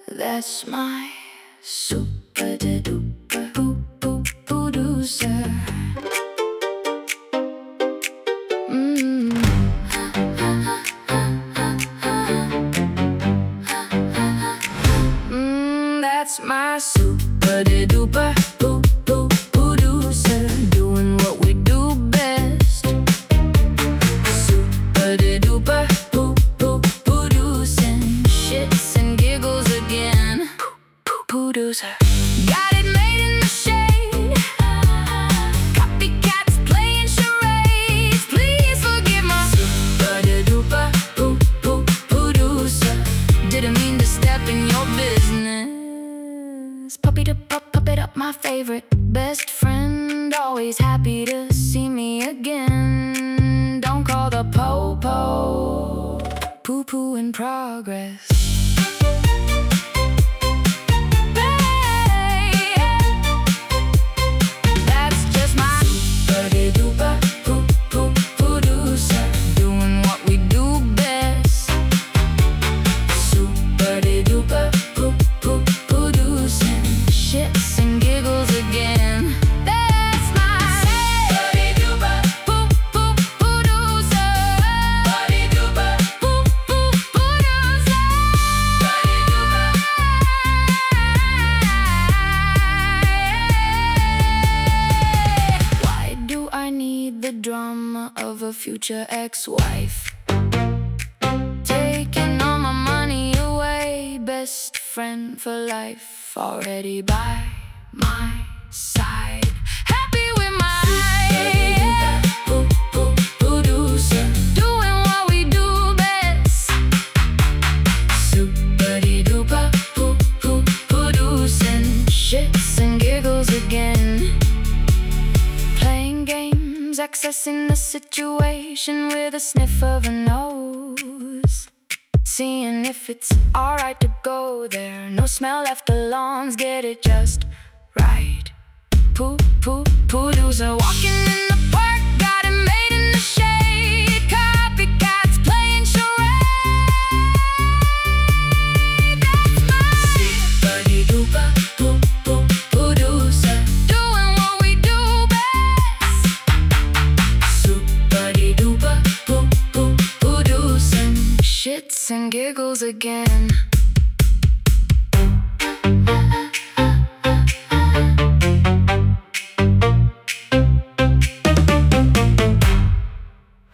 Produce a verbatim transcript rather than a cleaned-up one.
That's my super duper boo boo producer. Mm. Mm, that's my super duper boo boo producer, doing what we do best. Super duper boo boo producing shits and giggles again. Producer got it made in the shade. Copycats playing charades. Please forgive my super duper boo boo producer. Didn't mean to step in your business. Puppy to pup, pup it up, my favorite best friend. Always happy to see me again. Don't call the po-po. Poo-poo in progress. The drama of a future ex-wife, taking all my money away. Best friend for life, already by my side. Happy with my producer, doing what we do best. Super duper producing shits and giggles again. Playing games, accessing the situation with a sniff of a nose. Seeing if it's alright to go there. No smell left, the lawns get it just right. Poo, poo, producer walking in the park, got it made in the shade. Copycats playing charade. That's my super duper poo, poo, producer, doing what we do best. Super duper poo, poo, producing shits and giggles again.